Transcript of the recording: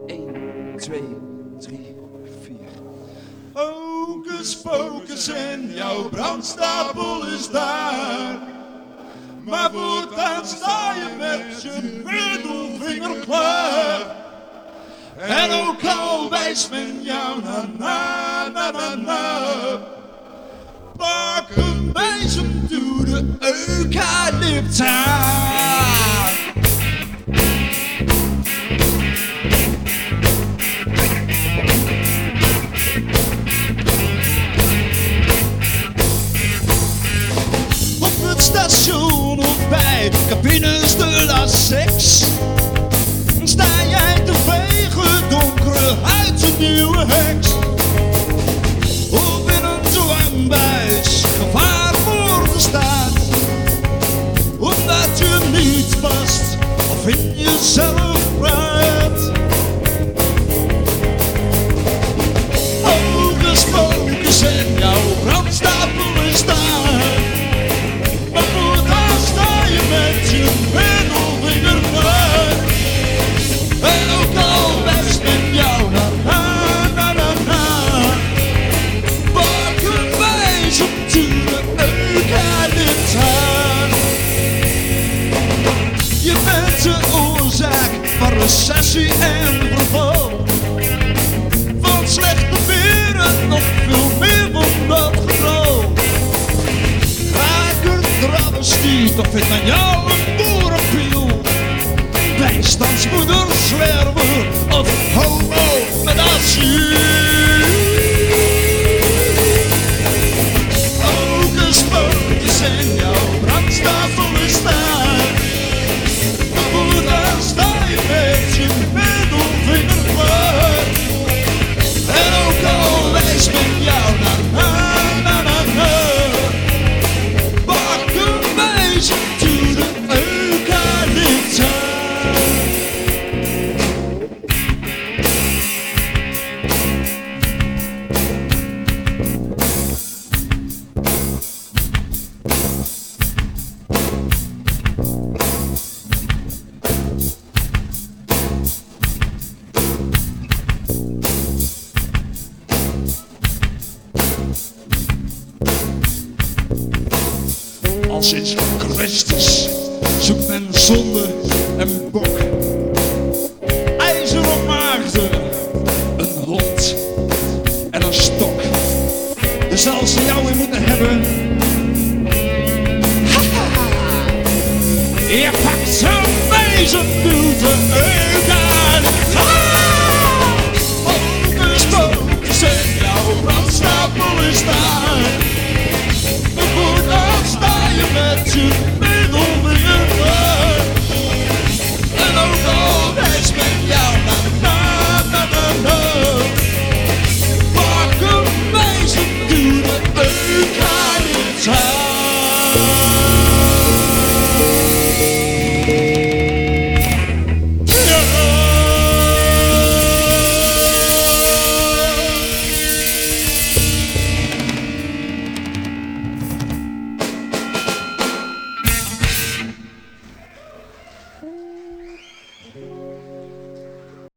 1, 2, 3, 4. Hocus pocus en jouw brandstapel is daar. Maar voortaan sta je met je middelvinger klaar. En ook al wijst men jou na. Pak een bezem, doe de eucalypt aan. Op het station of bij cabines de la seks sta jij te vegen donkere uit een nieuwe heks. Of in een dwangbuis gevaar voor de staat, omdat je niet past of in jezelf praat. Hocus pocus en jouw brandstapel is daar. Maar voortaan sta je met je middelvinger klaar. En ook al wijst men jou na. Pak een wijs op de eucalypt aan. Je bent de oorzaak van recessie en verval. Van slechte weer en nog veel meer van dat getal. Kraker, travestie, toch vindt men jou een boerenpiel. Bijstandsmoeder, zwerver of homo met asiel. Hocus pocus en jouw brandstapel is daar. Maar voortaan sta je met je middelvinger klaar. En ook al wijst men jou na. Pak een wijs op de eucalypt aan. Al sinds Christus zoekt men zonde en bok, ijzer op maagden, een hond en een stok. Dus als ze jou weer moeten hebben, je pakt zo'n bezem, doet de eucalypt aan. Hocus pocus en jouw brandstapel is daar. Maar voortaan sta je met je middelvinger klaar. En ook al wijst men jou na. Pak een wijs en doe de eucalypt aan.